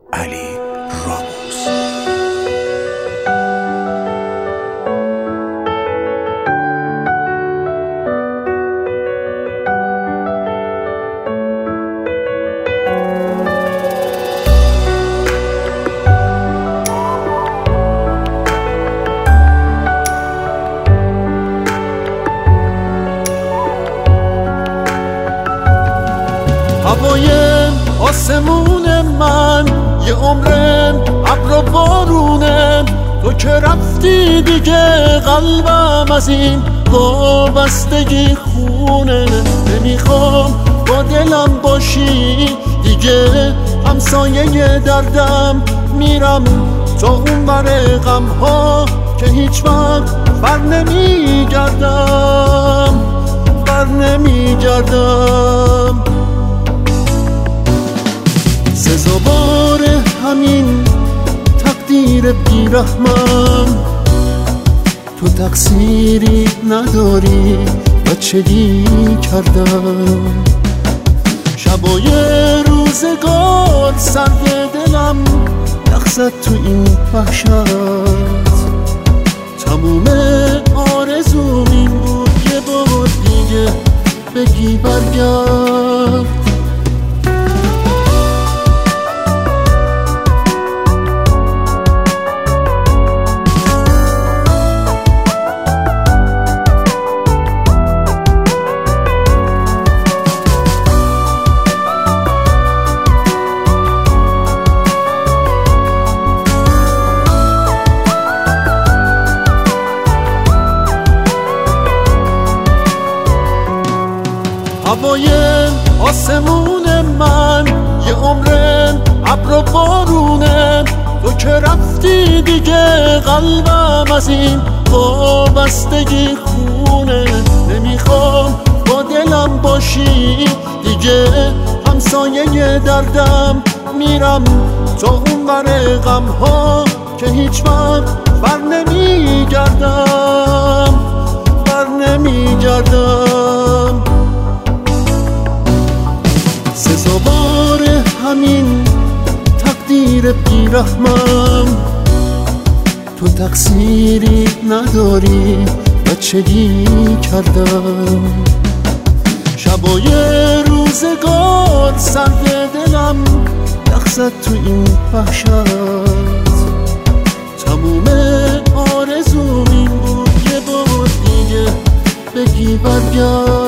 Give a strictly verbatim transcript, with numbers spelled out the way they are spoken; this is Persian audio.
علی راموس. هوای آسمون من یه عمرم ابر و بارونه، تو که رفتی دیگه قلبم از این وابستگی خونه. نمیخوام با دلم باشی دیگه، همسایه دردم میرم تا اون بر غم ها که هیچ وقت بر نمیگردم بر نمیگردم. سزاوار همین تقدیر بیرحمم، تو تقصیری نداری بچگی کردم. شبای روزگار سرد دلم یخزد تو این وحشت، تموم آرزوم این بود یه بار دیگه بگی برگرد. هوای آسمون من یه عمرم ابر و بارونه، تو که رفتی دیگه قلبم از این وابستگی خونه. نمیخوام با دلم باشی دیگه، همسایه دردم میرم تا اون بر غم ها که هیچ وقت بر نمیگردم بر نمیگردم. سزاوار همین تقدیر بیرحمم، تو تقصیری نداری بچگی کردم. شبای روزگار سرد دلم یخزد تو این وحشت، تموم آرزوم این بود یه بار دیگه بگی برگرد.